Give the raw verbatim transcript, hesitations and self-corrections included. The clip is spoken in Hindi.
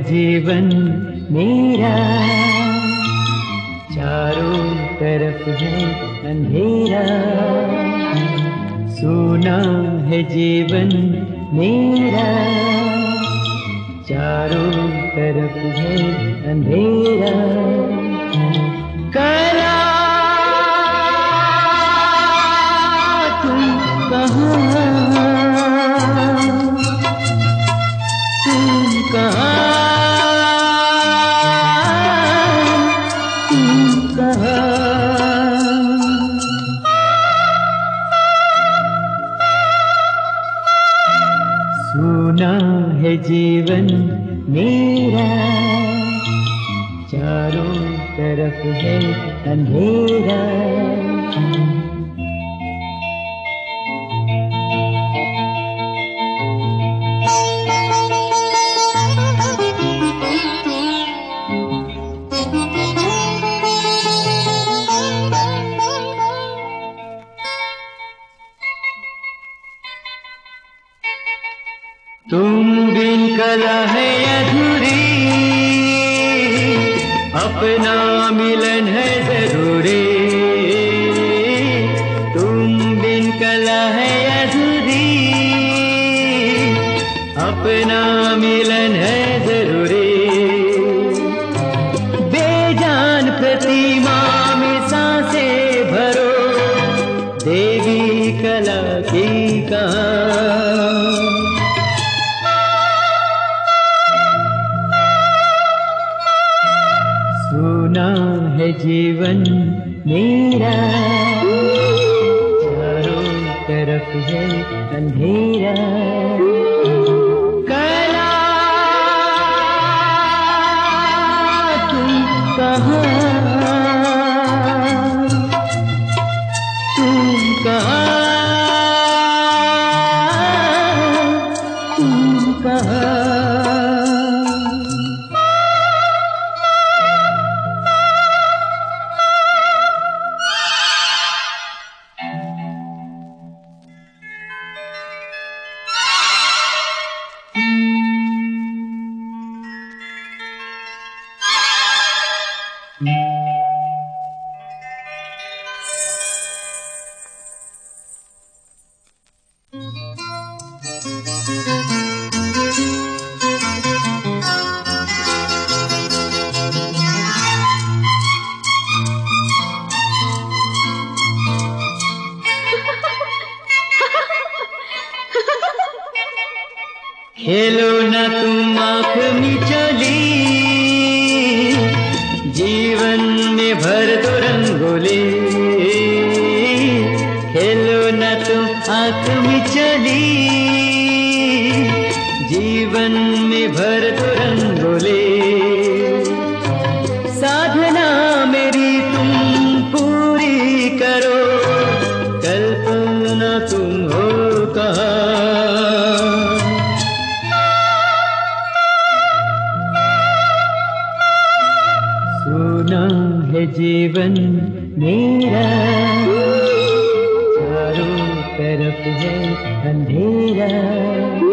जीवन मेरा, चारों तरफ है अंधेरा। सूना है जीवन मेरा, चारों तरफ है अंधेरा। कला तुम कहाँ, तुम कहाँ, तुम कहाँ। सूना है जीवन मेरा, चारों तरफ है अंधेरा। तुम बिन कला है अधूरी, अपना मिलन है जरूरी। तुम बिन कला है अधूरी, अपना मिलन है जरूरी। बेजान प्रतिमा में सांसें भरो, देवी कला की कहाँ। सूना है जीवन मेरा, चारों तरफ है अंधेरा। कला तुम कहाँ, तुम कहाँ, तुम कहाँ। खेलो न तुम आँख मिचौली, जीवन में भर दो रंगोली। खेलो न तुम आँख मिचौली, जीवन में भर दो रंगोली। साधना मेरी तुम पूरी करो, कल्पना तुम हो कहाँ। सूना है जीवन मेरा, चारों तरफ है अंधेरा।